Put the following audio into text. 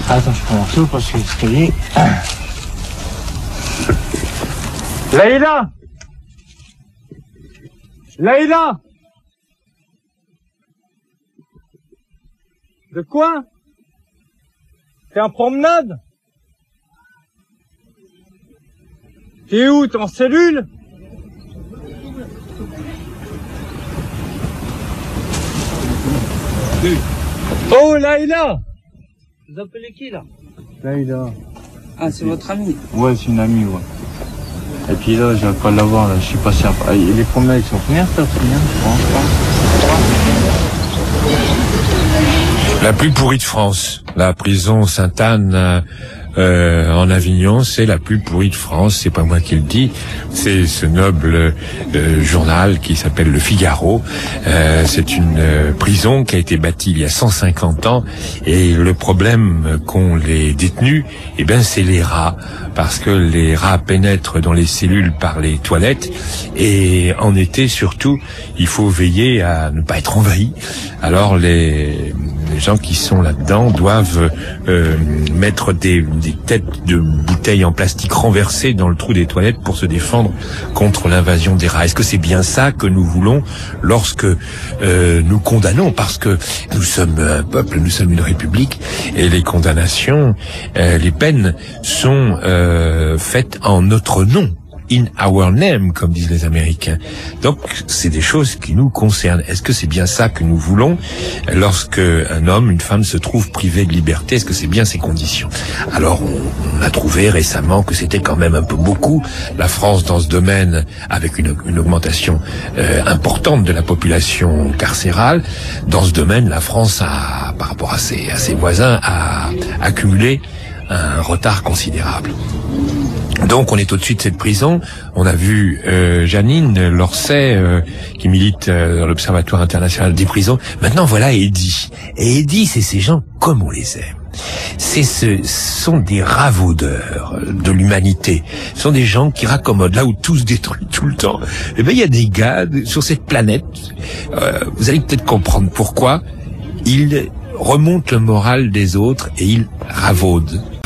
Attends, je prends mon souffle parce que l'escalier... Laïla! Laïla! De quoi? T'es en promenade? T'es où? T'es en cellule? Oh Laïla! Vous appelez qui là? Laïla. Ah, c'est votre ami? Ouais, c'est une amie, ouais. Et puis là, je vais pas l'avoir, là, je suis passé à... Les promenades sont combien, ça, je pense pas. La plus pourrie de France. La prison Sainte-Anne en Avignon, c'est la plus pourrie de France. C'est pas moi qui le dis. C'est ce noble journal qui s'appelle Le Figaro. C'est une prison qui a été bâtie il y a 150 ans. Et le problème qu'ont les détenus, eh ben, c'est les rats. Parce que les rats pénètrent dans les cellules par les toilettes. Et en été, surtout, il faut veiller à ne pas être envahi. Alors les gens qui sont là-dedans doivent mettre des têtes de bouteilles en plastique renversées dans le trou des toilettes pour se défendre contre l'invasion des rats. Est-ce que c'est bien ça que nous voulons lorsque nous condamnons? Parce que nous sommes un peuple, nous sommes une république, et les condamnations, les peines sont faites en notre nom. In our name, comme disent les Américains. Donc, c'est des choses qui nous concernent. Est-ce que c'est bien ça que nous voulons lorsque un homme, une femme se trouve privé de liberté? Est-ce que c'est bien ces conditions? Alors, on a trouvé récemment que c'était quand même un peu beaucoup. La France, dans ce domaine, avec une augmentation importante de la population carcérale, dans ce domaine, la France a, par rapport à ses voisins, a accumulé un retard considérable. Donc on est au-dessus de cette prison. On a vu Janine Lorset qui milite dans l'Observatoire international des prisons. Maintenant voilà Eddy. Et Eddy, c'est ces gens comme on les aime. Ce sont des ravaudeurs de l'humanité. Ce sont des gens qui raccommodent là où tout se détruit tout le temps. Eh ben il y a des gars sur cette planète. Vous allez peut-être comprendre pourquoi ils remontent le moral des autres et ils ravaudent.